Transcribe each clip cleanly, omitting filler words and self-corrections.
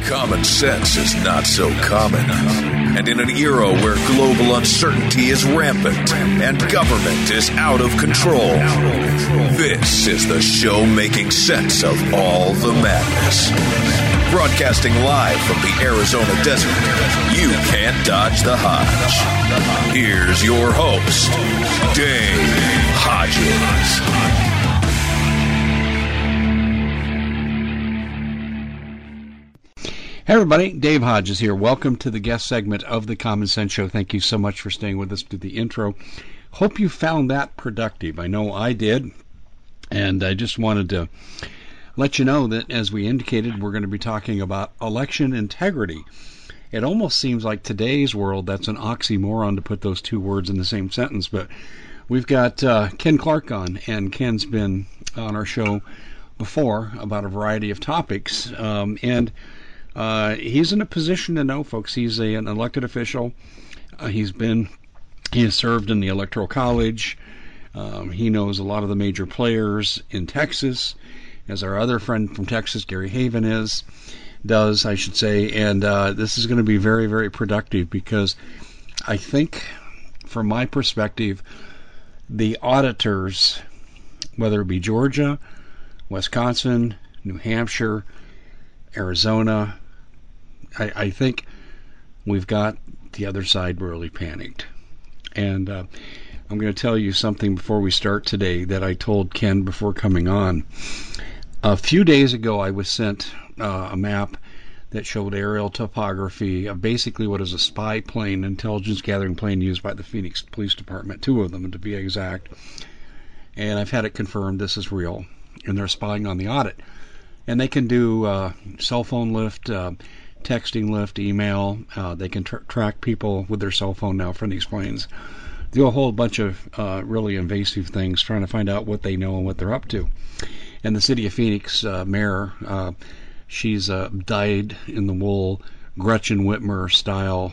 Common sense is not so common. And in an era where global uncertainty is rampant and government is out of control, this is the show making sense of all the madness. Broadcasting live from the Arizona desert, you can't dodge the Hodge. Here's your host, Dave Hodges. Hey everybody, Dave Hodges here. Welcome to the guest segment of the Common Sense Show. Thank you so much for staying with us through the intro. Hope you found that productive. I know I did, and I just wanted to let you know that, as we indicated, we're going to be talking about election integrity. It almost seems like today's world, that's an oxymoron to put those two words in the same sentence, but we've got Ken Clark on, and Ken's been on our show before about a variety of topics, and he's in a position to know, folks. He's an elected official. He has served in the Electoral College. He knows a lot of the major players in Texas, as our other friend from Texas, Gary Haven, does, I should say. And this is going to be very, very productive because I think, from my perspective, the auditors, whether it be Georgia, Wisconsin, New Hampshire, Arizona, I think we've got the other side really panicked. And I'm going to tell you something before we start today that I told Ken before coming on. A few days ago, I was sent a map that showed aerial topography of basically what is a spy plane, intelligence gathering plane used by the Phoenix Police Department, 2 of them to be exact. And I've had it confirmed this is real, and they're spying on the audit. And they can do cell phone lift, texting lift, email. They can track people with their cell phone now from these planes. Do a whole bunch of really invasive things, trying to find out what they know and what they're up to. And the city of Phoenix mayor, she's dyed in the wool, Gretchen Whitmer style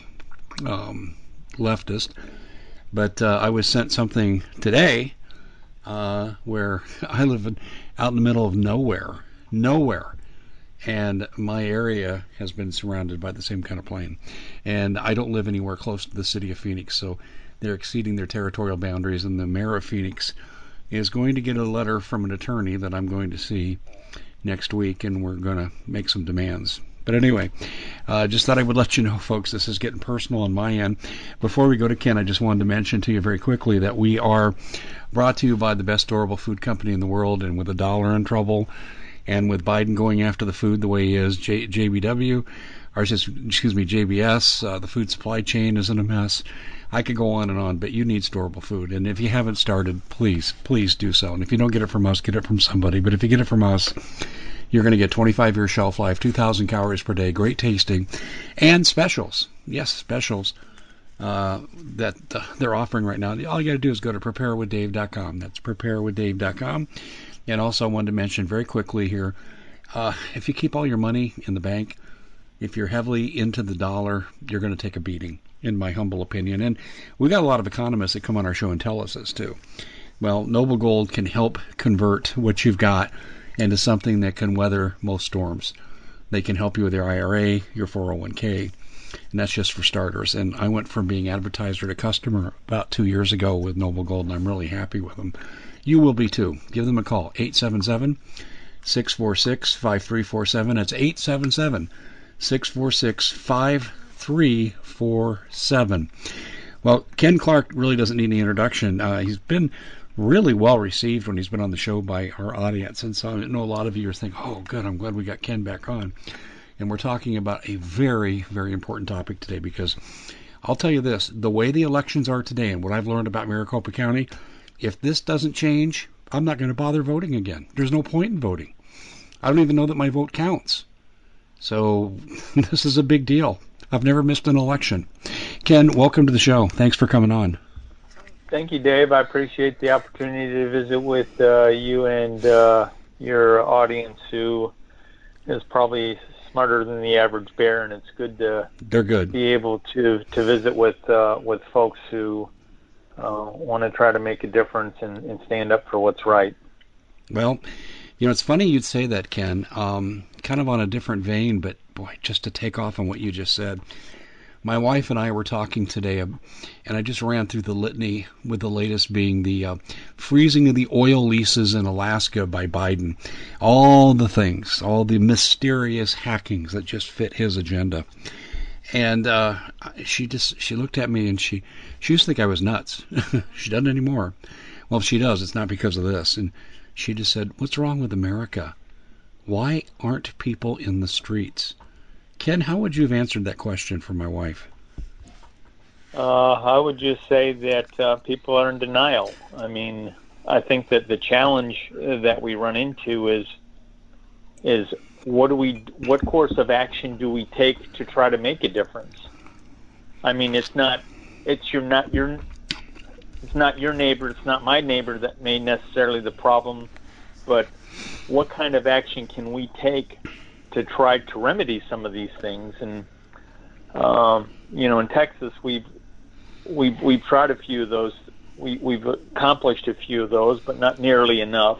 leftist. But I was sent something today where I live out in the middle of nowhere, and my area has been surrounded by the same kind of plane, and I don't live anywhere close to the city of Phoenix, so they're exceeding their territorial boundaries, and the mayor of Phoenix is going to get a letter from an attorney that I'm going to see next week, and we're going to make some demands. But anyway, just thought I would let you know, folks, this is getting personal on my end. Before we go to Ken, I just wanted to mention to you very quickly that we are brought to you by the best storable food company in the world, and with $1 in trouble, and with Biden going after the food the way he is, JBS, the food supply chain is in a mess. I could go on, but you need storable food. And if you haven't started, please do so. And if you don't get it from us, get it from somebody. But if you get it from us, you're going to get 25-year shelf life, 2,000 calories per day, great tasting, and specials. Yes, specials that they're offering right now. All you got to do is go to preparewithdave.com. That's preparewithdave.com. And also I wanted to mention very quickly here, if you keep all your money in the bank, if you're heavily into the dollar, you're going to take a beating, in my humble opinion. And we've got a lot of economists that come on our show and tell us this too. Well, Noble Gold can help convert what you've got into something that can weather most storms. They can help you with your IRA, your 401k, and that's just for starters. And I went from being advertiser to customer about 2 years ago with Noble Gold, and I'm really happy with them. You will be too. Give them a call, 877-646-5347. That's 877-646-5347. Well, Ken Clark really doesn't need any introduction. He's been really well received when he's been on the show by our audience. And so I know a lot of you are thinking, oh, good, I'm glad we got Ken back on. And we're talking about a very, very important topic today, because I'll tell you this, the way the elections are today and what I've learned about Maricopa County, if this doesn't change, I'm not going to bother voting again. There's no point in voting. I don't even know that my vote counts. So this is a big deal. I've never missed an election. Ken, welcome to the show. Thanks for coming on. Thank you, Dave. I appreciate the opportunity to visit with you and your audience, who is probably smarter than the average bear, and it's good to be able to visit with folks who want to try to make a difference and stand up for what's right. Well, you know, it's funny you'd say that, Ken. Kind of on a different vein, but boy, just to take off on what you just said. My wife and I were talking today, and I just ran through the litany, with the latest being the freezing of the oil leases in Alaska by Biden. All the things, all the mysterious hackings that just fit his agenda. And she looked at me and she used to think I was nuts. She doesn't anymore. Well, if she does, it's not because of this. And she just said, "What's wrong with America? Why aren't people in the streets?" Ken, how would you have answered that question for my wife? I would just say that people are in denial. I mean, I think that the challenge that we run into is what course of action do we take to try to make a difference? I mean, it's not your neighbor, it's not my neighbor that may necessarily the problem, but what kind of action can we take to try to remedy some of these things? And in Texas, we've tried a few of those. We've accomplished a few of those, but not nearly enough.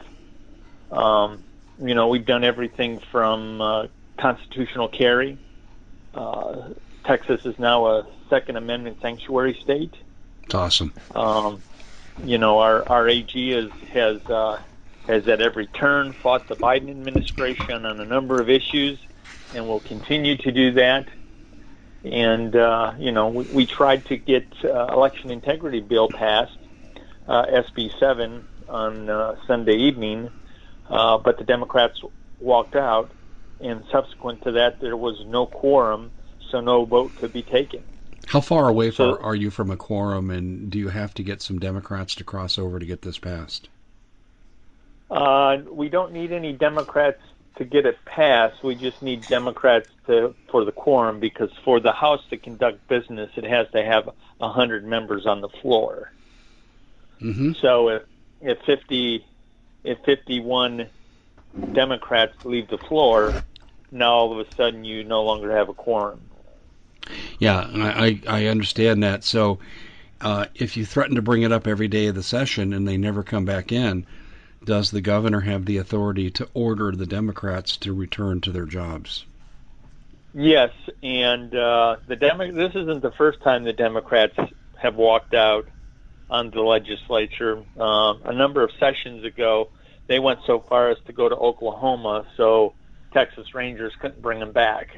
We've done everything from constitutional carry. Texas is now a Second Amendment sanctuary state. It's awesome. Our AG has at every turn fought the Biden administration on a number of issues, and will continue to do that. And we tried to get election integrity bill passed, SB 7, on Sunday evening, but the Democrats walked out, and subsequent to that, there was no quorum, so no vote could be taken. How far away are you from a quorum, and do you have to get some Democrats to cross over to get this passed? We don't need any Democrats to get it passed. We just need Democrats for the quorum, because for the House to conduct business, it has to have 100 members on the floor. Mm-hmm. So if 51 Democrats leave the floor, now all of a sudden you no longer have a quorum. Yeah, I understand that. So if you threaten to bring it up every day of the session and they never come back in, does the governor have the authority to order the Democrats to return to their jobs? Yes, and this isn't the first time the Democrats have walked out on the legislature. A number of sessions ago, they went so far as to go to Oklahoma, so Texas Rangers couldn't bring them back.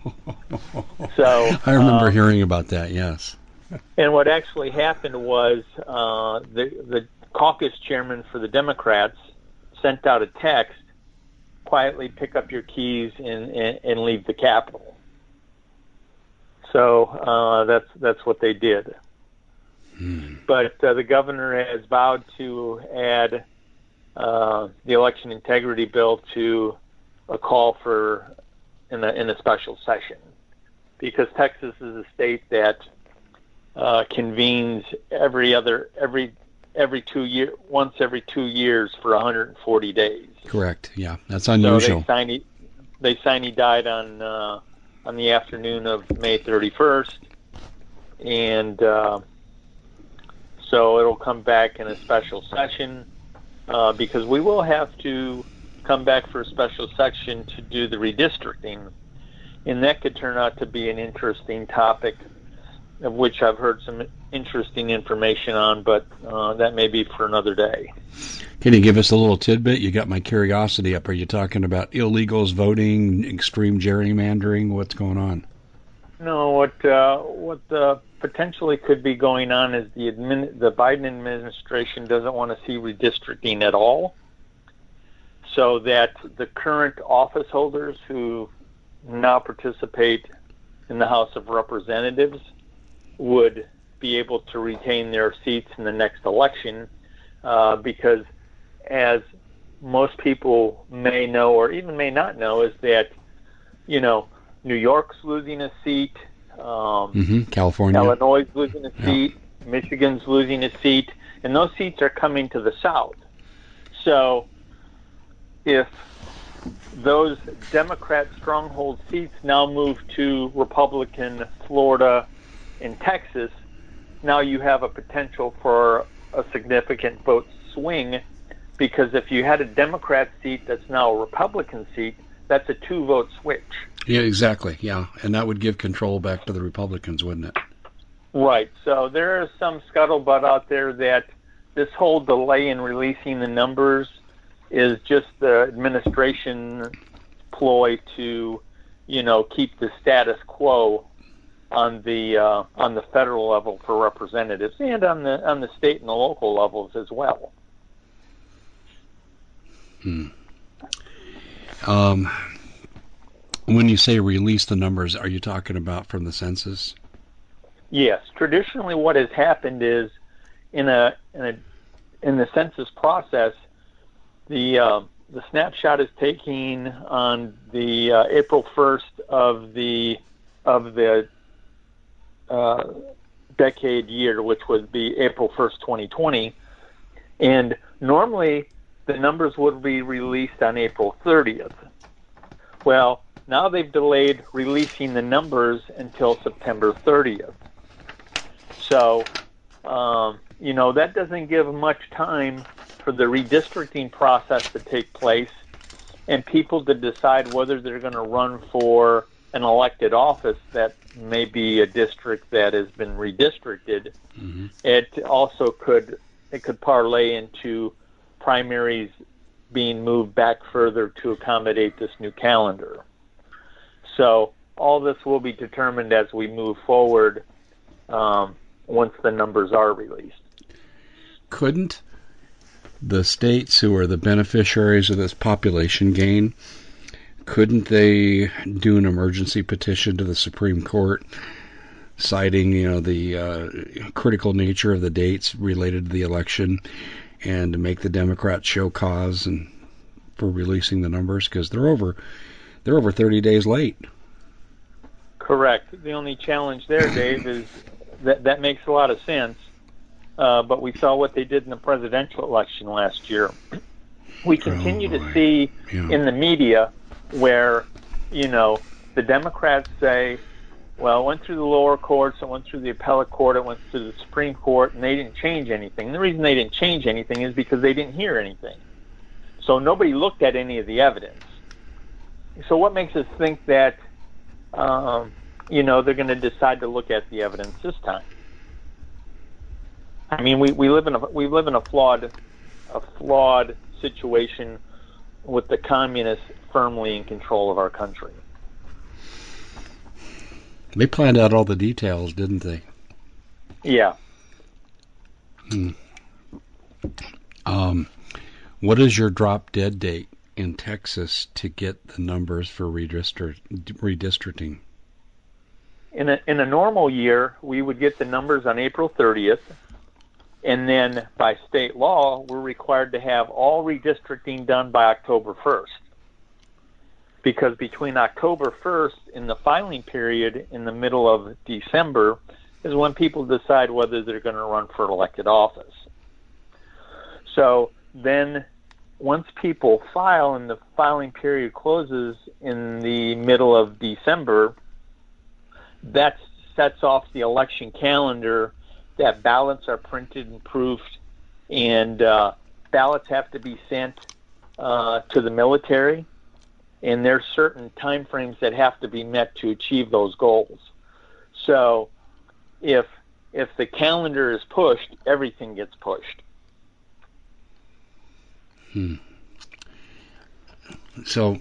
So I remember hearing about that, yes. And what actually happened was the caucus chairman for the Democrats sent out a text, quietly pick up your keys and leave the Capitol. So that's what they did. But the governor has vowed to add the election integrity bill to a call for in a special session, because Texas is a state that convenes once every 2 years for 140 days. Correct. Yeah, that's unusual. So they sine died on the afternoon of May 31st, and so it'll come back in a special session, because we will have to come back for a special session to do the redistricting, and that could turn out to be an interesting topic, of which I've heard some interesting information on, but that may be for another day. Can you give us a little tidbit? You got my curiosity up. Are you talking about illegals voting, extreme gerrymandering? What's going on? No, what potentially could be going on is the Biden administration doesn't want to see redistricting at all, so that the current office holders who now participate in the House of Representatives would be able to retain their seats in the next election, because as most people may know or even may not know, is that, New York's losing a seat, California, Illinois is losing a seat, Michigan's losing a seat, and those seats are coming to the South. So if those Democrat stronghold seats now move to Republican Florida and Texas, now you have a potential for a significant vote swing, because if you had a Democrat seat that's now a Republican seat, that's a 2-vote switch. Yeah, exactly. Yeah, and that would give control back to the Republicans, wouldn't it? Right. So there is some scuttlebutt out there that this whole delay in releasing the numbers is just the administration ploy to, keep the status quo on the federal level for representatives and on the state and the local levels as well. When you say release the numbers, are you talking about from the census? Yes. Traditionally, what has happened is in the census process, the snapshot is taken on the April 1st of the decade year, which would be April 1st, 2020, and normally the numbers would be released on April 30th. Well, now they've delayed releasing the numbers until September 30th. So, that doesn't give much time for the redistricting process to take place and people to decide whether they're going to run for an elected office that may be a district that has been redistricted. Mm-hmm. It also could parlay into primaries being moved back further to accommodate this new calendar. So all this will be determined as we move forward once the numbers are released. Couldn't the states who are the beneficiaries of this population gain, couldn't they do an emergency petition to the Supreme Court citing, the critical nature of the dates related to the election and to make the Democrats show cause and for releasing the numbers? Because they're over 30 days late. Correct. The only challenge there, Dave, is that makes a lot of sense. But we saw what they did in the presidential election last year. We continue to see in the media where, the Democrats say, well, it went through the lower courts, it went through the appellate court, it went through the Supreme Court, and they didn't change anything. And the reason they didn't change anything is because they didn't hear anything. So nobody looked at any of the evidence. So what makes us think that, they're going to decide to look at the evidence this time? I mean, we live in a flawed situation with the communists firmly in control of our country. They planned out all the details, didn't they? Yeah. What is your drop dead date in Texas to get the numbers for redistricting? In a normal year, we would get the numbers on April 30th, and then by state law, we're required to have all redistricting done by October 1st. Because between October 1st and the filing period in the middle of December is when people decide whether they're going to run for elected office. So then once people file and the filing period closes in the middle of December, that sets off the election calendar, that ballots are printed and proofed, and ballots have to be sent to the military, and there's certain time frames that have to be met to achieve those goals. So if the calendar is pushed, everything gets pushed. So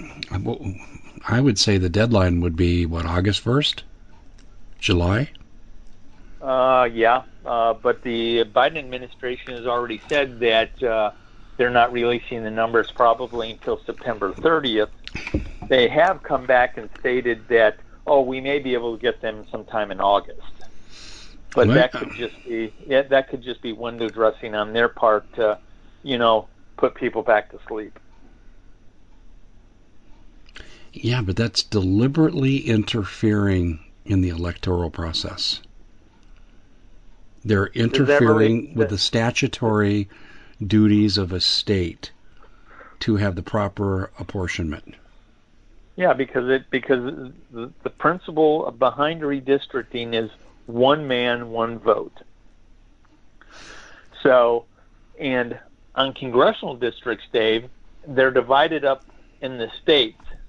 I would say the deadline would be, August 1st? July? Yeah, but the Biden administration has already said that they're not releasing the numbers probably until September 30th. They have come back and stated that, we may be able to get them sometime in August. But that could just be window dressing on their part to, put people back to sleep. Yeah, but that's deliberately interfering in the electoral process. They're interfering with the statutory duties of a state to have the proper apportionment. Yeah, because the principle behind redistricting is one man, one vote. So, and on congressional districts, Dave, they're divided up in the states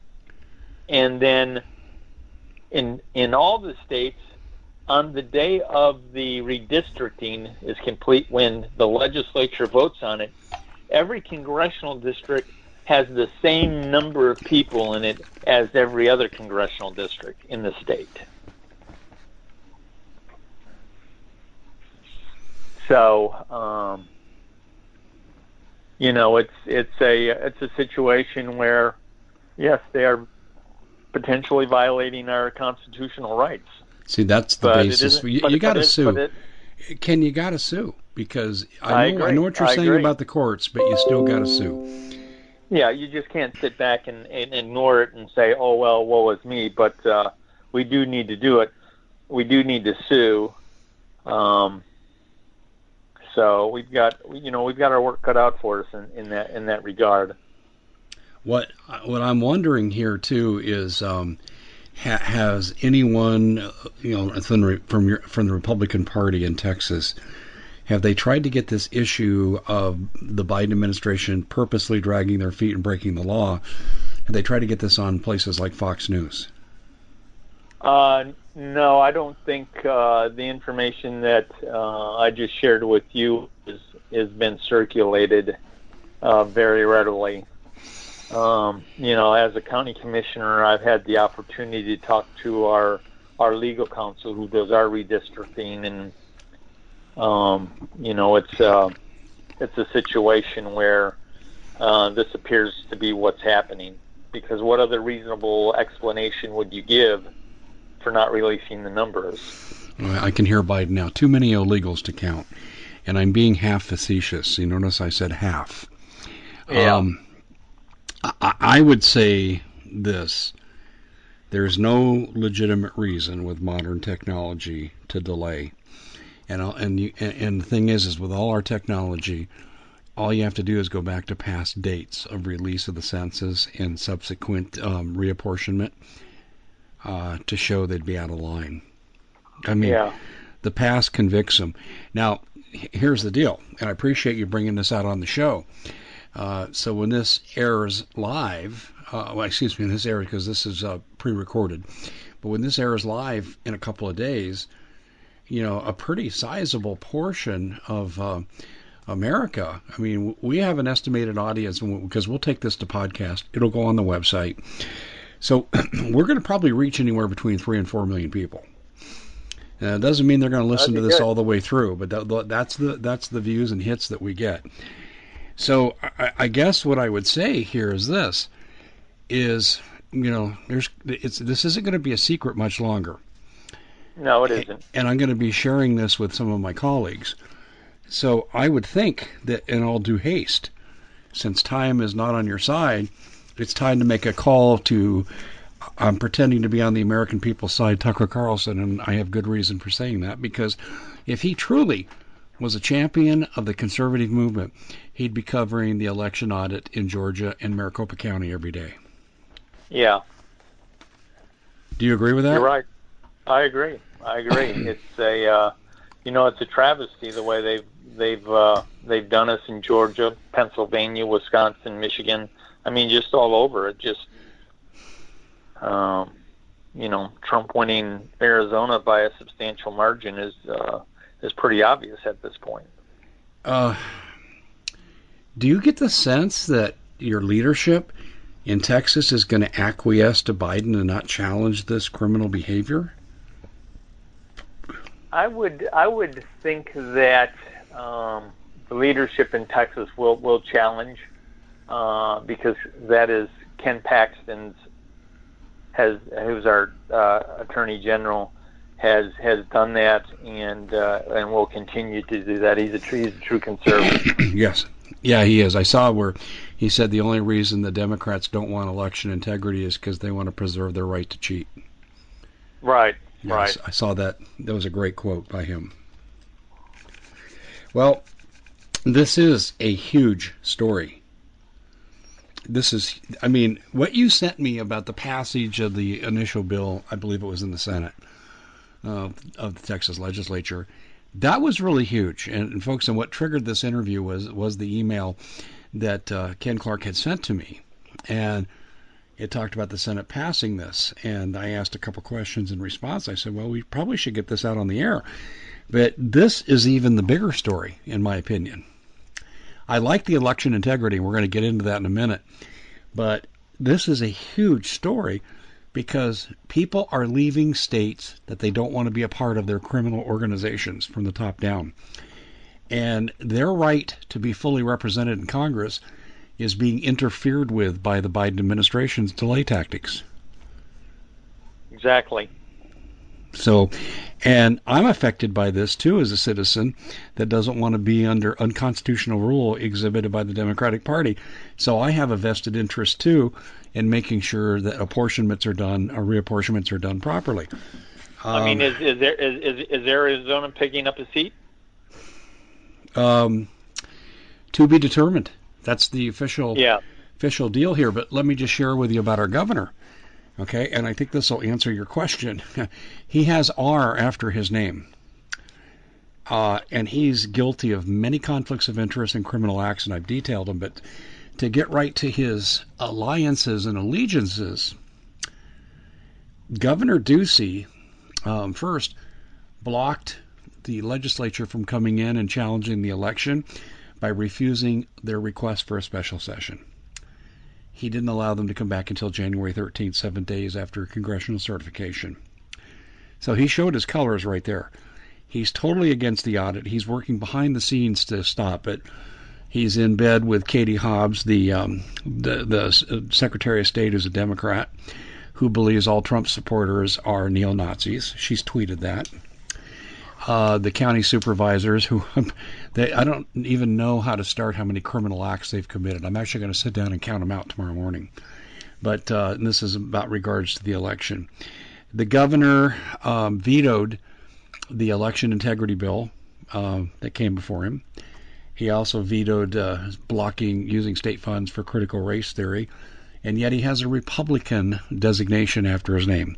And then in all the states, on the day of the redistricting is complete, when the legislature votes on it, every congressional district has the same number of people in it as every other congressional district in the state. So, it's a situation where, yes, they are potentially violating our constitutional rights. See, that's the basis. You got to sue. Ken, you got to sue, because I know what you're saying about the courts, but you still got to sue. Yeah, you just can't sit back and ignore it and say, "Oh well, woe is me." But we do need to do it. We do need to sue. So we've got our work cut out for us in that regard. What I'm wondering here too is, has anyone, from the Republican Party in Texas, have they tried to get this issue of the Biden administration purposely dragging their feet and breaking the law? Have they tried to get this on places like Fox News? No, I don't think the information that I just shared with you has been circulated very readily. As a county commissioner, I've had the opportunity to talk to our legal counsel who does our redistricting, and it's a situation where this appears to be what's happening. Because what other reasonable explanation would you give for not releasing the numbers? I can hear Biden now. Too many illegals to count, and I'm being half facetious. You notice I said half. Yeah. I would say this: there's no legitimate reason with modern technology to delay. And the thing is with all our technology, all you have to do is go back to past dates of release of the census and subsequent reapportionment to show they'd be out of line. I mean, The past convicts them. Now, here's the deal, and I appreciate you bringing this out on the show. So when this airs live, this airs because this is pre-recorded, but when this airs live in a couple of days, a pretty sizable portion of America, I mean, we have an estimated audience, because we'll take this to podcast. It'll go on the website. So we're going to probably reach anywhere between 3 and 4 million people. It doesn't mean they're going to listen to this all the way through, but that's the views and hits that we get. So I guess what I would say here is this: this isn't going to be a secret much longer. No, it isn't. And I'm going to be sharing this with some of my colleagues. So I would think that in all due haste, since time is not on your side, it's time to make a call to, I'm pretending to be on the American people's side, Tucker Carlson, and I have good reason for saying that, because if he truly was a champion of the conservative movement, he'd be covering the election audit in Georgia and Maricopa County every day. Yeah. Do you agree with that? You're right. I agree. It's a travesty the way they've done us in Georgia, Pennsylvania, Wisconsin, Michigan. I mean, just all over. It just, Trump winning Arizona by a substantial margin is pretty obvious at this point. Do you get the sense that your leadership in Texas is going to acquiesce to Biden and not challenge this criminal behavior? I would think that the leadership in Texas will challenge, because that is Ken Paxton's, who's our Attorney General, has done that and will continue to do that. He's a true conservative. Yes. Yeah, he is. I saw where he said the only reason the Democrats don't want election integrity is because they want to preserve their right to cheat. Right. Yes, right. I saw that. That was a great quote by him. Well, this is a huge story. What you sent me about the passage of the initial bill, I believe it was in the Senate of the Texas legislature, that was really huge. And folks, and what triggered this interview was the email that Ken Clark had sent to me. And it talked about the Senate passing this, and I asked a couple questions in response. I said, well, we probably should get this out on the air. But this is even the bigger story, in my opinion. I like the election integrity. We're going to get into that in a minute. But this is a huge story because people are leaving states that they don't want to be a part of their criminal organizations from the top down. And their right to be fully represented in Congress is being interfered with by the Biden administration's delay tactics. Exactly. So, and I'm affected by this too as a citizen that doesn't want to be under unconstitutional rule exhibited by the Democratic Party. So I have a vested interest too in making sure that apportionments are done, or reapportionments are done properly. I mean, is Arizona picking up a seat? To be determined. That's the official deal here. But let me just share with you about our governor. Okay, and I think this will answer your question. He has R after his name. And he's guilty of many conflicts of interest and criminal acts, and I've detailed them. But to get right to his alliances and allegiances, Governor Ducey first blocked the legislature from coming in and challenging the election by refusing their request for a special session. He didn't allow them to come back until January 13th, 7 days after congressional certification. So he showed his colors right there. He's totally against the audit. He's working behind the scenes to stop it. He's in bed with Katie Hobbs, the Secretary of State, who's a Democrat, who believes all Trump supporters are neo-Nazis. She's tweeted that. The county supervisors, who I don't even know how to start how many criminal acts they've committed. I'm actually going to sit down and count them out tomorrow morning. But and this is about regards to the election. The governor vetoed the election integrity bill that came before him. He also vetoed blocking using state funds for critical race theory, and yet he has a Republican designation after his name.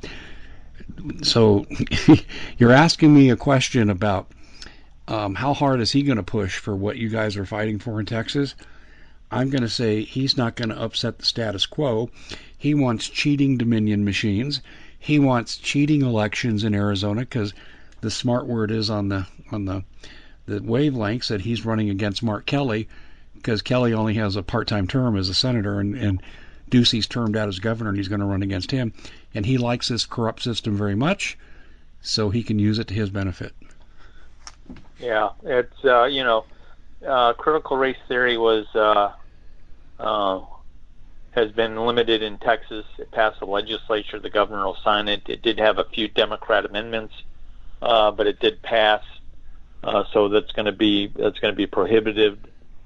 So you're asking me a question about how hard is he going to push for what you guys are fighting for in Texas? I'm going to say he's not going to upset the status quo. He wants cheating Dominion machines. He wants cheating elections in Arizona because the smart word is on the wavelengths that he's running against Mark Kelly because Kelly only has a part-time term as a senator and Ducey's termed out as governor and he's going to run against him. And he likes this corrupt system very much, so he can use it to his benefit. Yeah, it's critical race theory has been limited in Texas. It passed the legislature. The governor will sign it. It did have a few Democrat amendments, but it did pass. So that's going to be prohibited.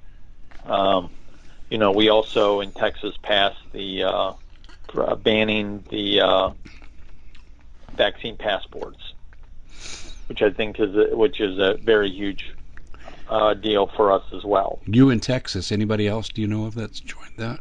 We also in Texas passed the banning the vaccine passports, which I think is a very huge deal for us as well. You in Texas? Anybody else do you know of that's joined that?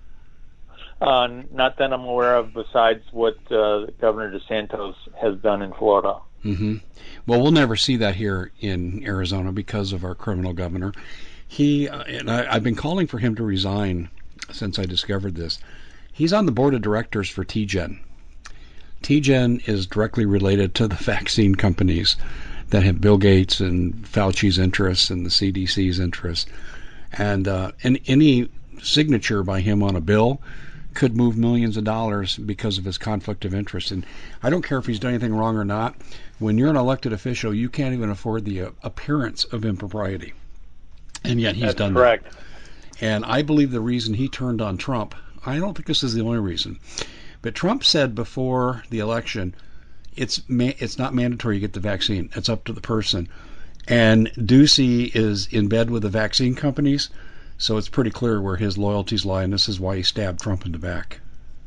Not that I'm aware of, besides what Governor DeSantis has done in Florida. Mm-hmm. Well, we'll never see that here in Arizona because of our criminal governor. I've been calling for him to resign since I discovered this. He's on the board of directors for TGen. TGen is directly related to the vaccine companies that have Bill Gates and Fauci's interests and the CDC's interests. And any signature by him on a bill could move millions of dollars because of his conflict of interest. And I don't care if he's done anything wrong or not. When you're an elected official, you can't even afford the appearance of impropriety. And yet he's done correct. That. And I believe the reason he turned on Trump, I don't think this is the only reason, but Trump said before the election, it's not mandatory you get the vaccine. It's up to the person. And Ducey is in bed with the vaccine companies, so it's pretty clear where his loyalties lie, and this is why he stabbed Trump in the back.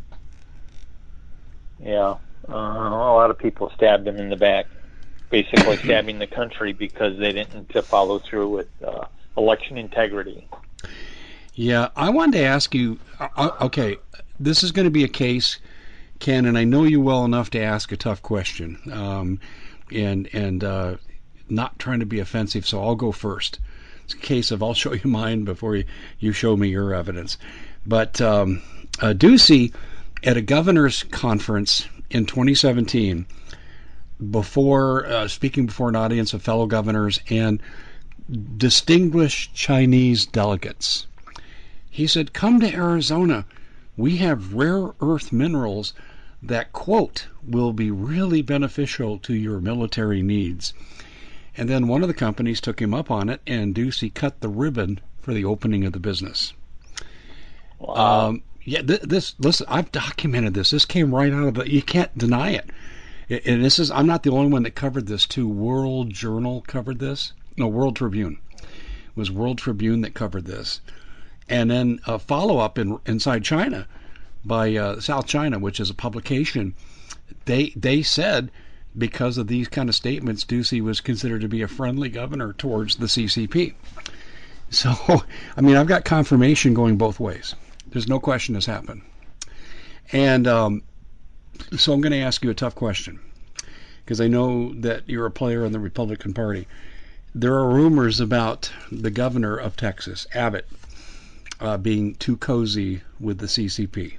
Yeah, a lot of people stabbed him in the back, basically stabbing the country because they didn't follow through with election integrity. Yeah, I wanted to ask you, okay, this is going to be a case, Ken, and I know you well enough to ask a tough question, and not trying to be offensive, so I'll go first. It's a case of I'll show you mine before you show me your evidence. But Ducey At a governor's conference in 2017, speaking before an audience of fellow governors and distinguished Chinese delegates, he said, "Come to Arizona. We have rare earth minerals that, quote, will be really beneficial to your military needs." And then one of the companies took him up on it, and Ducey cut the ribbon for the opening of the business. Wow. Listen, I've documented this. This came right out of the, you can't deny it. And this is, I'm not the only one that covered this too. World Journal covered this. No, World Tribune. It was World Tribune that covered this. And then a follow-up inside China by South China, which is a publication. They said, because of these kind of statements, Ducey was considered to be a friendly governor towards the CCP. So, I mean, I've got confirmation going both ways. There's no question this happened. And so I'm going to ask you a tough question, because I know that you're a player in the Republican Party. There are rumors about the governor of Texas, Abbott, being too cozy with the CCP.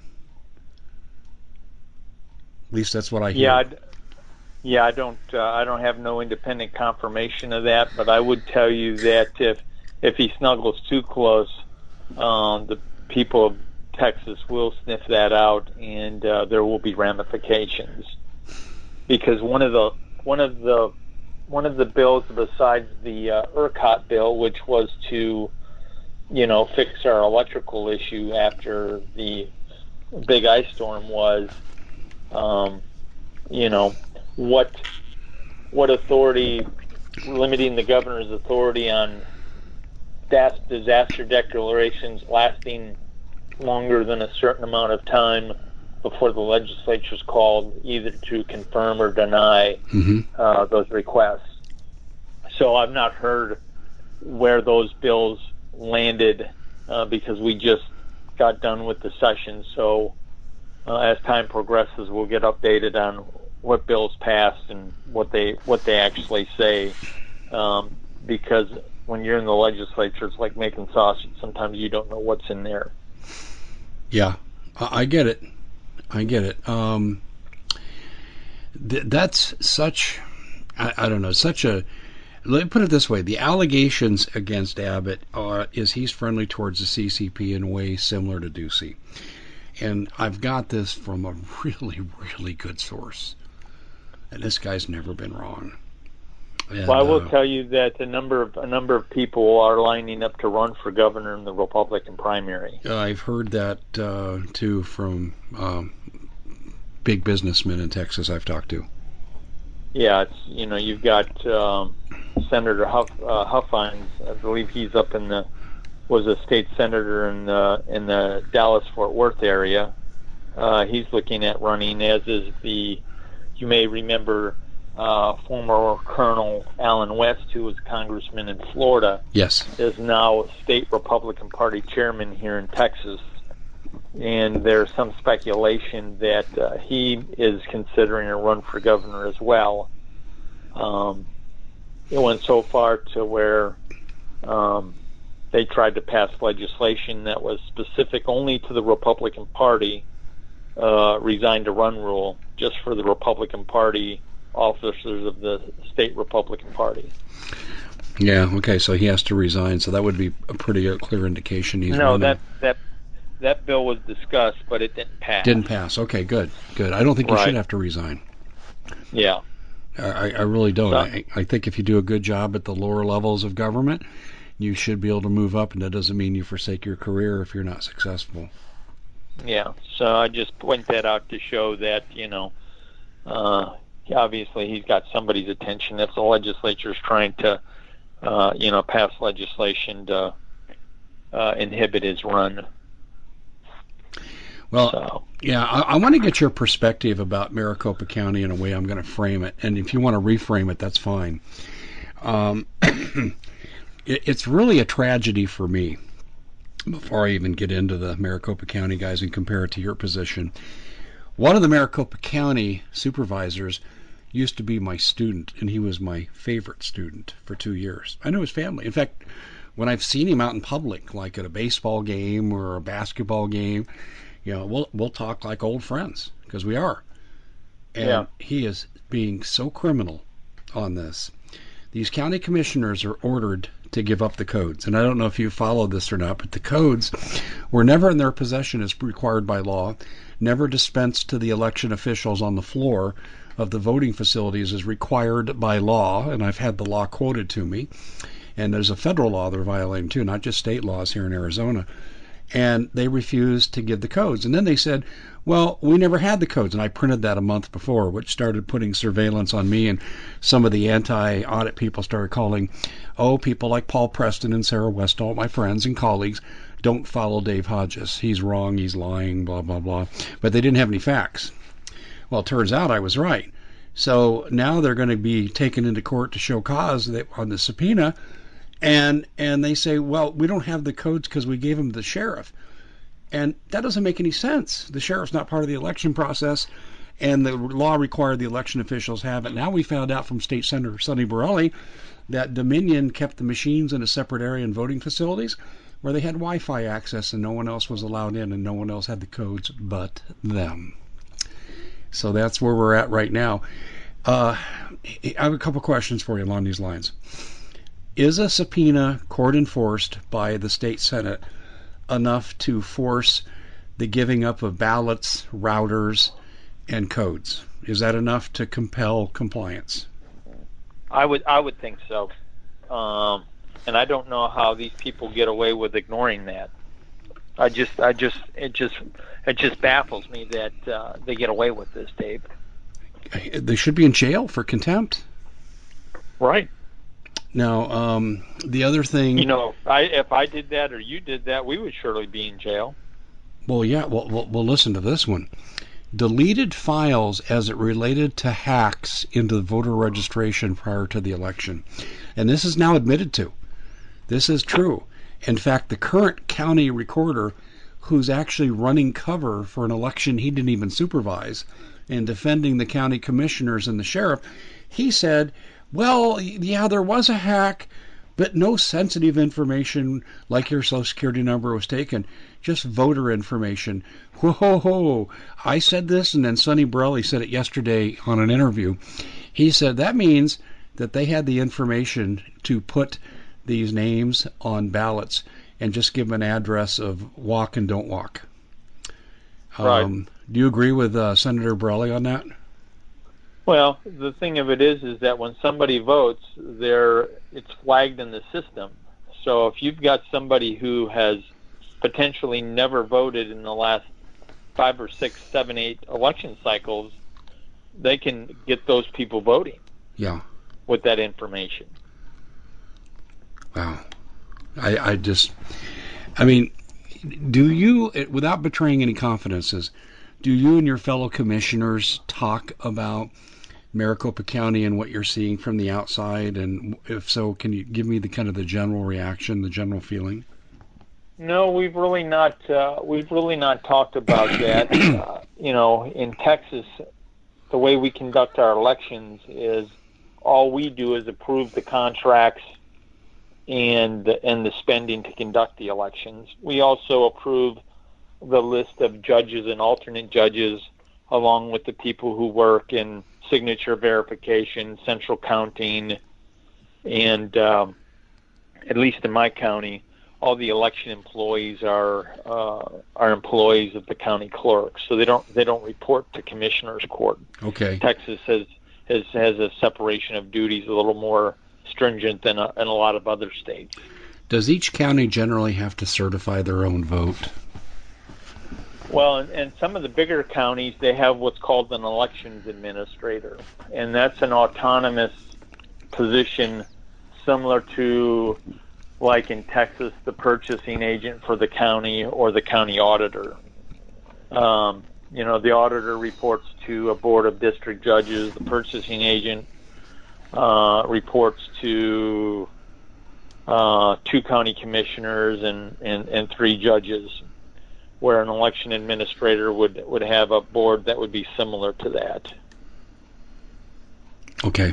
At least that's what I hear. Yeah, I don't have no independent confirmation of that, but I would tell you that if he snuggles too close, the people of Texas will sniff that out, and there will be ramifications. Because one of the bills besides the ERCOT bill, which was to, fix our electrical issue after the big ice storm, was, what authority, limiting the governor's authority on disaster declarations lasting longer than a certain amount of time before the legislature is called either to confirm or deny those requests. So I've not heard where those bills landed because we just got done with the session. So as time progresses, we'll get updated on what bills passed and what they actually say. Because when you're in the legislature, it's like making sausage. Sometimes you don't know what's in there. Yeah, I get it. That's such, I don't know, such a, let me put it this way. The allegations against Abbott is he's friendly towards the CCP in a way similar to Ducey. And I've got this from a really, really good source. And this guy's never been wrong. And, well, I will tell you that a number of people are lining up to run for governor in the Republican primary. I've heard that too from big businessmen in Texas I've talked to. Yeah, it's you've got Senator Huffines. I believe he's up was a state senator in the Dallas-Fort Worth area. He's looking at running, as is you may remember, former Colonel Allen West, who was congressman in Florida. Yes. Is now state Republican Party chairman here in Texas. And there's some speculation that he is considering a run for governor as well. It went so far to where they tried to pass legislation that was specific only to the Republican Party, resign to run rule, just for the Republican Party officers of the state Republican Party. Yeah, okay, so he has to resign, so that would be a pretty clear indication he's running. That bill was discussed, but it didn't pass. Didn't pass. Okay, good. I don't think he should have to resign. Yeah. I really don't. I think if you do a good job at the lower levels of government, you should be able to move up, and that doesn't mean you forsake your career if you're not successful. Yeah, so I just point that out to show that, obviously he's got somebody's attention. If the legislature's trying to, pass legislation to inhibit his run. Well, yeah, I want to get your perspective about Maricopa County in a way I'm going to frame it. And if you want to reframe it, that's fine. It's really a tragedy for me, before I even get into the Maricopa County guys and compare it to your position. One of the Maricopa County supervisors used to be my student, and he was my favorite student for 2 years. I know his family. In fact, when I've seen him out in public, like at a baseball game or a basketball game, we'll talk like old friends, because we are. And Yeah. he is being so criminal on this. These county commissioners are ordered to give up the codes. And I don't know if you followed this or not, but the codes were never in their possession as required by law, never dispensed to the election officials on the floor of the voting facilities as required by law. And I've had the law quoted to me. And there's a federal law they're violating too, not just state laws here in Arizona. And they refused to give the codes. And then they said, well, we never had the codes. And I printed that a month before, which started putting surveillance on me. And some of the anti-audit people started calling, people like Paul Preston and Sarah Westall, my friends and colleagues, don't follow Dave Hodges. He's wrong, he's lying, blah, blah, blah. But they didn't have any facts. Well, it turns out I was right. So now they're going to be taken into court to show cause on the subpoena. And they say, well, we don't have the codes because we gave them to the sheriff. And that doesn't make any sense. The sheriff's not part of the election process, and the law required the election officials have it. Now we found out from State Senator Sonny Borelli that Dominion kept the machines in a separate area in voting facilities where they had Wi-Fi access and no one else was allowed in and no one else had the codes but them. So that's where we're at right now. I have a couple questions for you along these lines. Is a subpoena court enforced by the state Senate enough to force the giving up of ballots, routers, and codes? Is that enough to compel compliance? I would think so. And I don't know how these people get away with ignoring that. It just baffles me that they get away with this, Dave. They should be in jail for contempt. Right. Now, the other thing... if I did that or you did that, we would surely be in jail. Well, yeah. Well, listen to this one. Deleted files as it related to hacks into the voter registration prior to the election. And this is now admitted to. This is true. In fact, the current county recorder, who's actually running cover for an election he didn't even supervise and defending the county commissioners and the sheriff, he said, well, yeah, there was a hack, but no sensitive information like your Social Security number was taken, just voter information. Whoa, I said this, and then Sonny Borelli said it yesterday on an interview. He said that means that they had the information to put these names on ballots and just give an address of walk and don't walk. Right. Do you agree with Senator Borelli on that? Well, the thing of it is that when somebody votes, it's flagged in the system. So if you've got somebody who has potentially never voted in the last 5 or 6, 7, 8 election cycles, they can get those people voting. Yeah. With that information. Wow. I mean, do you, without betraying any confidences, do you and your fellow commissioners talk about Maricopa County and what you're seeing from the outside? And if so, can you give me the general reaction, the general feeling? No, we've really not talked about that. In Texas, the way we conduct our elections is all we do is approve the contracts and the spending to conduct the elections. We also approve the list of judges and alternate judges, along with the people who work in signature verification, central counting, and at least in my county, all the election employees are employees of the county clerk, so they don't report to commissioner's court. Okay. Texas has a separation of duties a little more stringent than in a lot of other states. Does each county generally have to certify their own vote? Well, and some of the bigger counties, they have what's called an elections administrator, and that's an autonomous position similar to, like in Texas, the purchasing agent for the county or the county auditor. The auditor reports to a board of district judges. The purchasing agent reports to 2 county commissioners and 3 judges, where an election administrator would have a board that would be similar to that. Okay,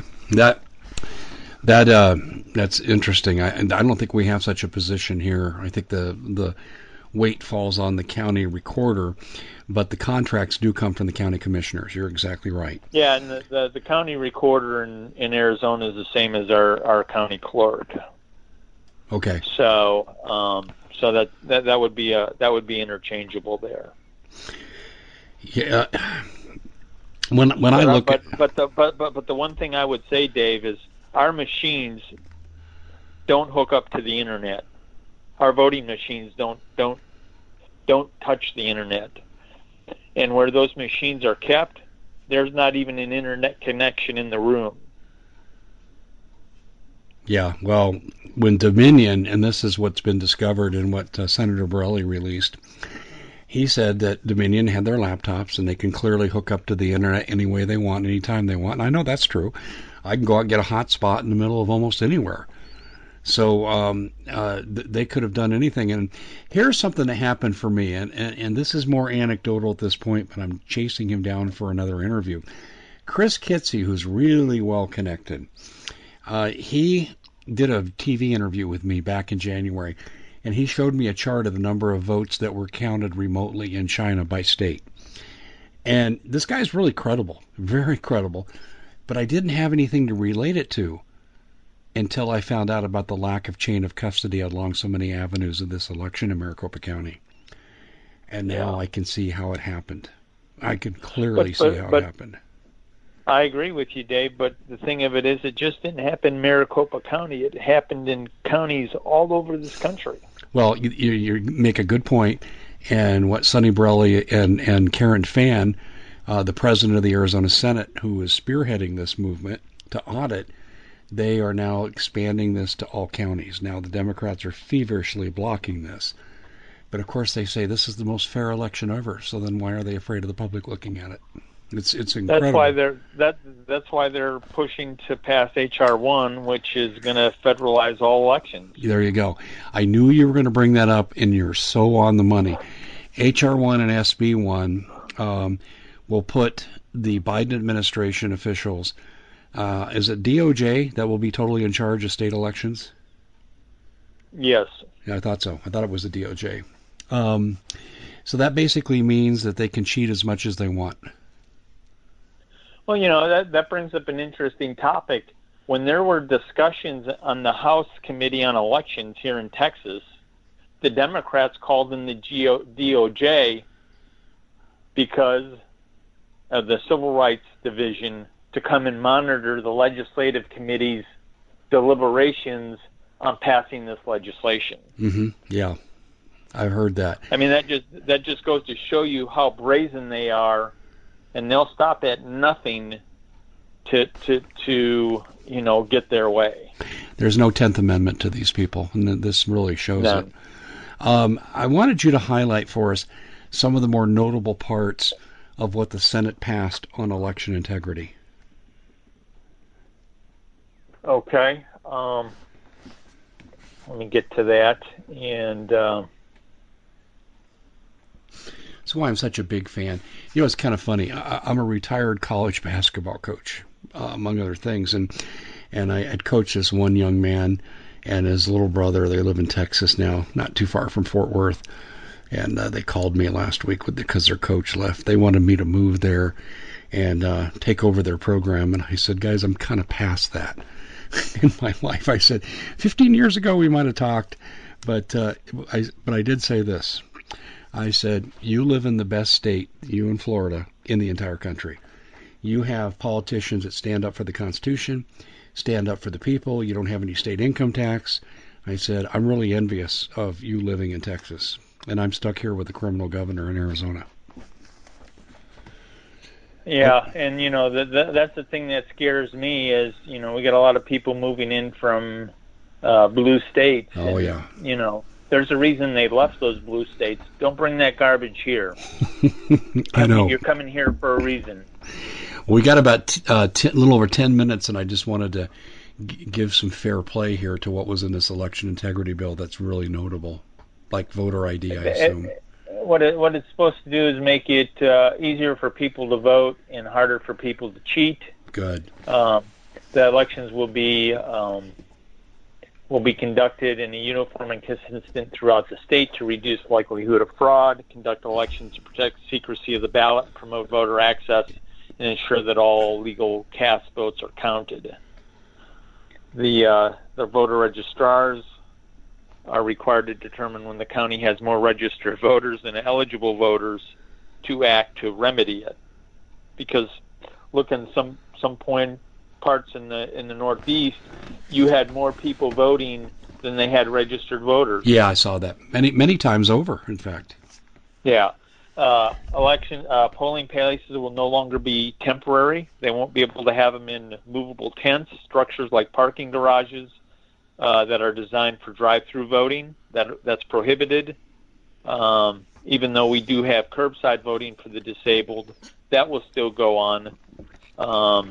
that's interesting. I don't think we have such a position here. I think the weight falls on the county recorder, but the contracts do come from the county commissioners. You're exactly right. Yeah, and the county recorder in Arizona is the same as our county clerk. Okay. So that would be interchangeable there. Yeah. When I look at the one thing I would say, Dave, is our machines don't hook up to the internet. Our voting machines don't touch the internet. And where those machines are kept, there's not even an internet connection in the room. Yeah, well, when Dominion, and this is what's been discovered in what Senator Borelli released, he said that Dominion had their laptops and they can clearly hook up to the internet any way they want, anytime they want. And I know that's true. I can go out and get a hotspot in the middle of almost anywhere. So they could have done anything. And here's something that happened for me, and this is more anecdotal at this point, but I'm chasing him down for another interview. Chris Kitsey, who's really well connected, he did a TV interview with me back in January, and he showed me a chart of the number of votes that were counted remotely in China by state. And this guy's really credible, very credible, but I didn't have anything to relate it to until I found out about the lack of chain of custody along so many avenues of this election in Maricopa County. And now I can see how it happened. I can clearly see how it happened. I agree with you, Dave, but the thing of it is it just didn't happen in Maricopa County. It happened in counties all over this country. Well, you make a good point, and what Sonny Borelli and Karen Fann, the president of the Arizona Senate, who is spearheading this movement to audit, they are now expanding this to all counties. Now the Democrats are feverishly blocking this. But of course they say this is the most fair election ever, so then why are they afraid of the public looking at it? It's incredible. That's why they're pushing to pass H.R. 1, which is going to federalize all elections. There you go. I knew you were going to bring that up, and you're so on the money. H.R. 1 and SB 1 will put the Biden administration officials. Is it DOJ that will be totally in charge of state elections? Yes. Yeah, I thought so. I thought it was the DOJ. So that basically means that they can cheat as much as they want. Well, that brings up an interesting topic. When there were discussions on the House Committee on Elections here in Texas, the Democrats called in the DOJ because of the Civil Rights Division to come and monitor the legislative committee's deliberations on passing this legislation. Mm-hmm. Yeah, I've heard that. I mean, that just goes to show you how brazen they are, and they'll stop at nothing to get their way. There's no 10th Amendment to these people, and this really shows it. I wanted you to highlight for us some of the more notable parts of what the Senate passed on election integrity. Okay. Let me get to that. And that's why I'm such a big fan. It's kind of funny. I'm a retired college basketball coach, among other things. And I had coached this one young man and his little brother. They live in Texas now, not too far from Fort Worth. And they called me last week because their coach left. They wanted me to move there and take over their program. And I said, guys, I'm kind of past that in my life. I said, 15 years ago we might have talked, but I did say this. I said, you live in the best state, you in Florida, in the entire country. You have politicians that stand up for the Constitution, stand up for the people. You don't have any state income tax. I said, I'm really envious of you living in Texas, and I'm stuck here with a criminal governor in Arizona. Yeah, and that's the thing that scares me is we got a lot of people moving in from blue states. Oh, and, yeah. There's a reason they left those blue states. Don't bring that garbage here. I know. You're coming here for a reason. We got about a little over 10 minutes, and I just wanted to give some fair play here to what was in this election integrity bill that's really notable, like voter ID, I assume. What it's supposed to do is make it easier for people to vote and harder for people to cheat. Good. The elections will be will be conducted in a uniform and consistent throughout the state to reduce likelihood of fraud, conduct elections to protect secrecy of the ballot, promote voter access, and ensure that all legal cast votes are counted. The voter registrars are required to determine when the county has more registered voters than eligible voters to act to remedy it. Because look, in some parts in the Northeast, you had more people voting than they had registered voters. Yeah, I saw that many times over, in fact. Yeah. Polling places will no longer be temporary. They won't be able to have them in movable tents, structures like parking garages that are designed for drive-through voting. That's prohibited. Even though we do have curbside voting for the disabled, that will still go on. Well,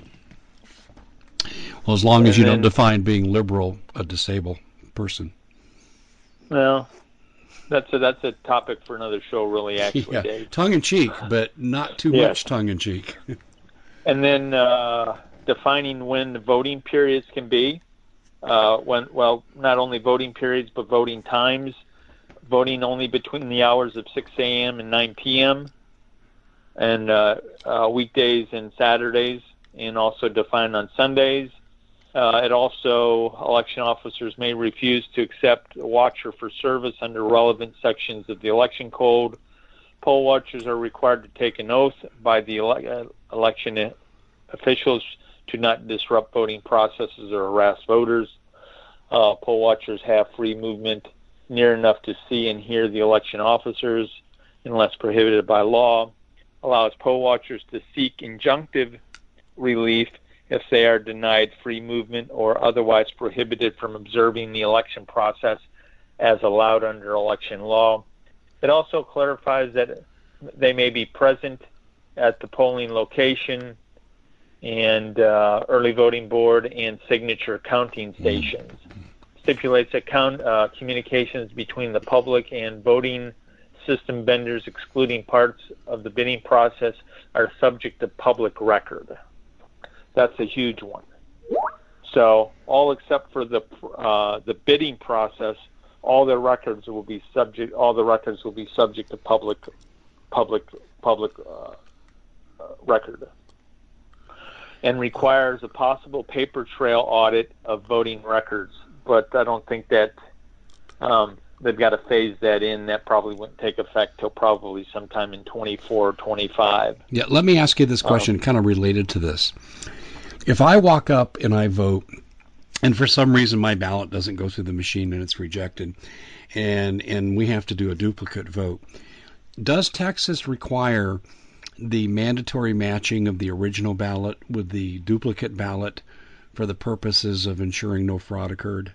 as long as you don't define being liberal a disabled person. Well, that's a topic for another show, really, actually, yeah. Dave. Tongue-in-cheek, but not too much tongue-in-cheek. And then defining when the voting periods can be. Not only voting periods, but voting times. Voting only between the hours of 6 a.m. and 9 p.m. and weekdays and Saturdays, and also defined on Sundays. Election officers may refuse to accept a watcher for service under relevant sections of the election code. Poll watchers are required to take an oath by the election officials to not disrupt voting processes or harass voters. Poll watchers have free movement near enough to see and hear the election officers unless prohibited by law. Allows poll watchers to seek injunctive relief if they are denied free movement or otherwise prohibited from observing the election process as allowed under election law. It also clarifies that they may be present at the polling location and early voting board and signature counting stations. Stipulates that communications between the public and voting system vendors, excluding parts of the bidding process, are subject to public record. That's a huge one. So all except for the bidding process, all the records will be subject to public record, and requires a possible paper trail audit of voting records. But I don't think that they've got to phase that in. That probably wouldn't take effect till probably sometime in 24 or 25. Yeah, let me ask you this question, kind of related to this. If I walk up and I vote, and for some reason my ballot doesn't go through the machine and it's rejected, and we have to do a duplicate vote, does Texas require the mandatory matching of the original ballot with the duplicate ballot for the purposes of ensuring no fraud occurred?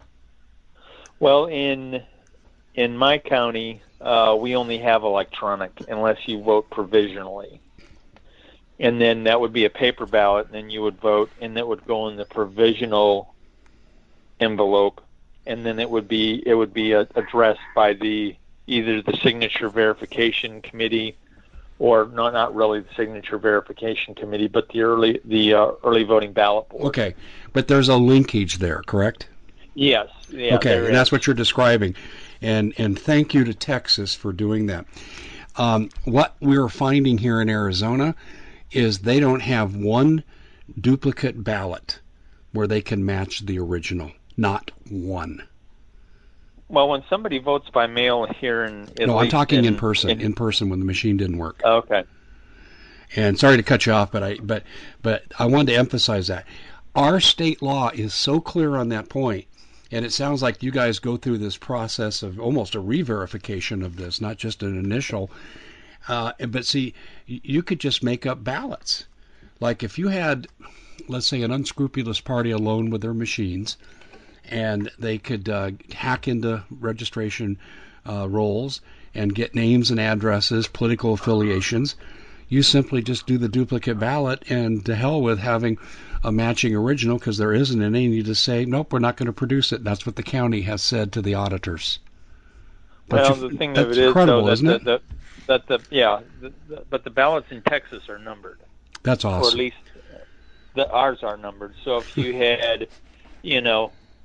Well, in my county, we only have electronic unless you vote provisionally. And then that would be a paper ballot, and then you would vote, and that would go in the provisional envelope, and then it would be addressed by either the signature verification committee, or not really the signature verification committee, but the early voting ballot board. Okay, but there's a linkage there, correct? Yes. Yeah, okay, and that's what you're describing, and thank you to Texas for doing that. What we're finding here in Arizona is they don't have one duplicate ballot where they can match the original. Not one. Well, when somebody votes by mail here No, I'm talking in person when the machine didn't work. Okay. And sorry to cut you off, but I wanted to emphasize that. Our state law is so clear on that point, and it sounds like you guys go through this process of almost a re-verification of this, not just an initial. But see, you could just make up ballots. Like if you had, let's say, an unscrupulous party alone with their machines, and they could hack into registration rolls and get names and addresses, political affiliations, you simply just do the duplicate ballot, and to hell with having a matching original, because there isn't any, and you just say, nope, we're not going to produce it. That's what the county has said to the auditors. Well, the thing of it is, though, but the ballots in Texas are numbered. That's awesome. Or at least ours are numbered. So if you had,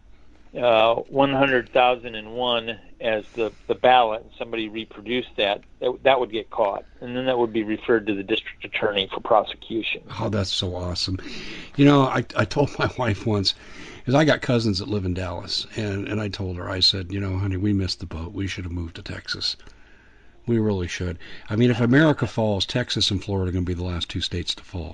100,001 as the ballot, and somebody reproduced that would get caught, and then that would be referred to the district attorney for prosecution. Oh, that's so awesome. You know, I told my wife once, because I got cousins that live in Dallas, and I told her, I said, you know, honey, we missed the boat. We should have moved to Texas. We really should. I mean, if America falls, Texas and Florida are going to be the last two states to fall.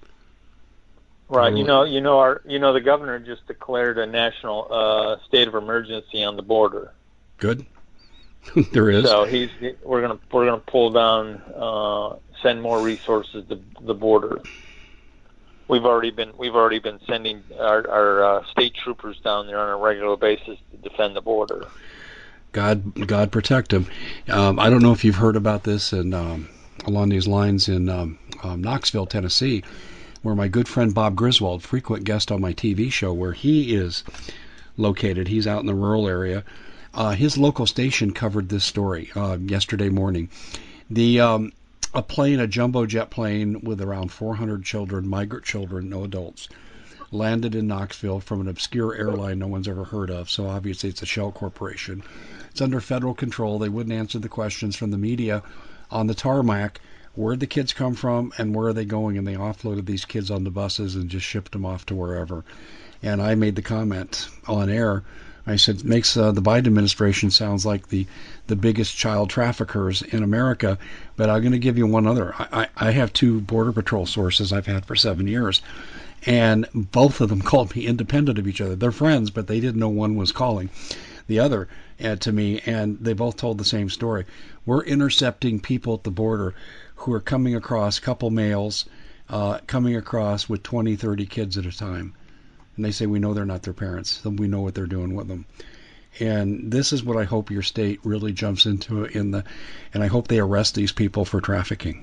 Right. You know, the governor just declared a national state of emergency on the border. Good. There is. So we're gonna pull down, send more resources to the border. We've already been sending our state troopers down there on a regular basis to defend the border. God protect them. I don't know if you've heard about this, and along these lines in Knoxville, Tennessee, where my good friend Bob Griswold, frequent guest on my TV show, where he is located. He's out in the rural area. His local station covered this story yesterday morning. A plane, a jumbo jet plane with around 400 children, migrant children, no adults, landed in Knoxville from an obscure airline no one's ever heard of. So obviously it's a shell corporation. It's under federal control. They wouldn't answer the questions from the media on the tarmac. Where'd the kids come from and where are they going? And they offloaded these kids on the buses and just shipped them off to wherever. And I made the comment on air. I said, it makes the Biden administration sounds like the biggest child traffickers in America. But I'm going to give you one other. I have two Border Patrol sources I've had for 7 years. And both of them called me independent of each other. They're friends, but they didn't know one was calling the other to me. And they both told the same story. We're intercepting people at the border who are coming across, couple males, coming across with 20, 30 kids at a time. And they say, we know they're not their parents. We know what they're doing with them. And this is what I hope your state really jumps into and I hope they arrest these people for trafficking.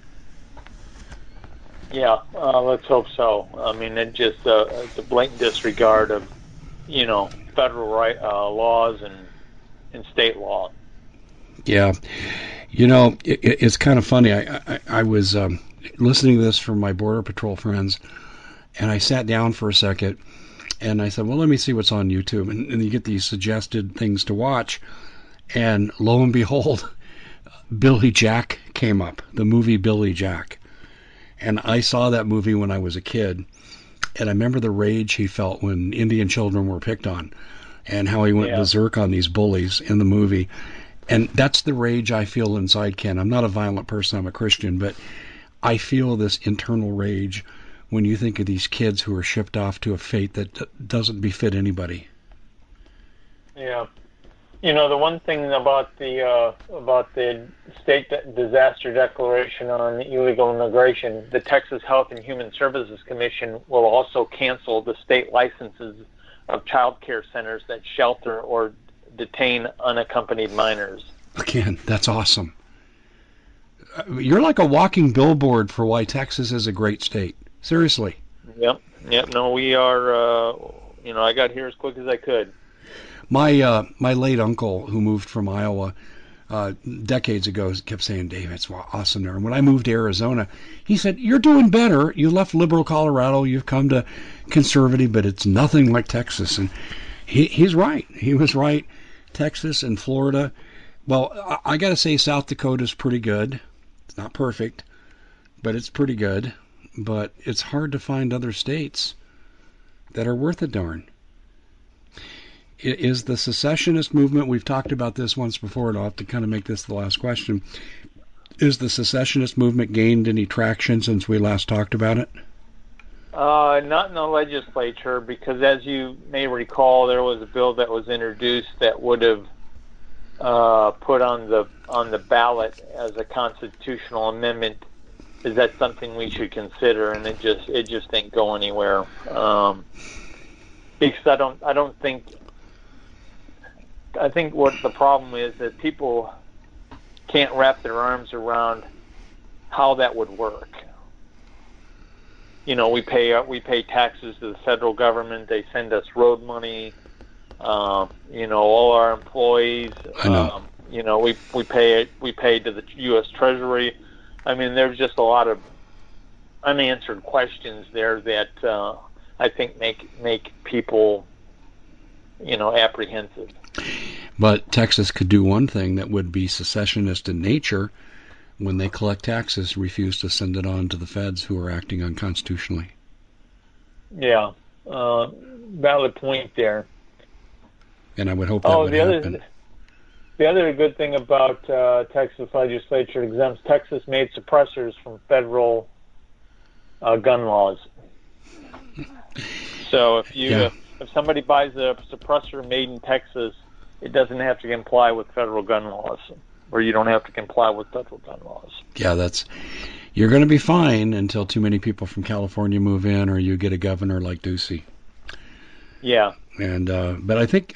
Yeah, let's hope so. I mean, it's just it's a blatant disregard of, federal laws and state law. Yeah. It's kind of funny. I was listening to this from my Border Patrol friends, and I sat down for a second, and I said, well, let me see what's on YouTube. And you get these suggested things to watch, and lo and behold, Billy Jack came up, the movie Billy Jack. And I saw that movie when I was a kid, and I remember the rage he felt when Indian children were picked on, and how he went berserk on these bullies in the movie. And that's the rage I feel inside, Ken. I'm not a violent person, I'm a Christian, but I feel this internal rage when you think of these kids who are shipped off to a fate that doesn't befit anybody. Yeah. The one thing about the state disaster declaration on illegal immigration, the Texas Health and Human Services Commission will also cancel the state licenses of child care centers that shelter or detain unaccompanied minors. Again, that's awesome. You're like a walking billboard for why Texas is a great state. Seriously. Yep. No, we are. I got here as quick as I could. My late uncle, who moved from Iowa decades ago, kept saying, "Dave, it's awesome there." And when I moved to Arizona, he said, "You're doing better. You left liberal Colorado. You've come to conservative, but it's nothing like Texas." And he's right. He was right. Texas and Florida. Well, I got to say South Dakota's pretty good. It's not perfect, but it's pretty good. But it's hard to find other states that are worth a darn. Is the secessionist movement, we've talked about this once before, and I'll have to kind of make this the last question, is the secessionist movement gained any traction since we last talked about it? Not in the legislature, because as you may recall, there was a bill that was introduced that would have put on the ballot as a constitutional amendment. Is that something we should consider? And it just didn't go anywhere, because I think what the problem is that people can't wrap their arms around how that would work. We pay taxes to the federal government. They send us road money. All our employees. We pay to the U.S. Treasury. I mean, there's just a lot of unanswered questions there that I think make people apprehensive. But Texas could do one thing that would be secessionist in nature. When they collect taxes, refuse to send it on to the feds who are acting unconstitutionally. Yeah, valid point there. And I would hope that would happen. The other good thing about Texas legislature exempts Texas-made suppressors from federal gun laws. So if somebody buys a suppressor made in Texas, it doesn't have to comply with federal gun laws, or you don't have to comply with federal gun laws. Yeah, you're going to be fine until too many people from California move in, or you get a governor like Ducey. Yeah. And but I think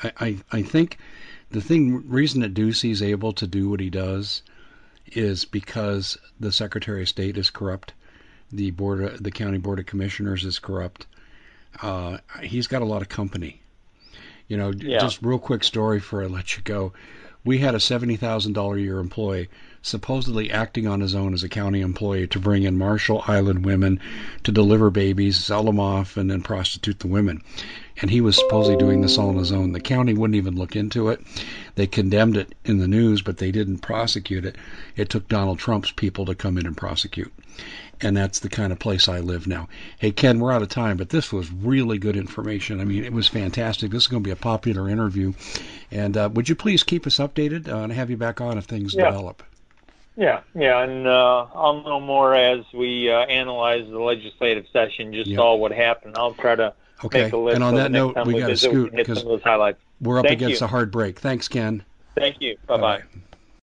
the reason that Ducey is able to do what he does is because the Secretary of State is corrupt, the county board of commissioners is corrupt. He's got a lot of company. Just real quick story before I let you go. We had a $70,000 a year employee supposedly acting on his own as a county employee to bring in Marshall Island women to deliver babies, sell them off, and then prostitute the women. And he was supposedly doing this all on his own. The county wouldn't even look into it. They condemned it in the news, but they didn't prosecute it. It took Donald Trump's people to come in and prosecute. And that's the kind of place I live now. Hey, Ken, we're out of time, but this was really good information. I mean, it was fantastic. This is going to be a popular interview. And would you please keep us updated and have you back on if things develop? Yeah, and I'll know more as we analyze the legislative session, just saw what happened. I'll try to make a list. And on that note, we got to scoot because we're up against a hard break. Thanks, Ken. Thank you. Bye-bye.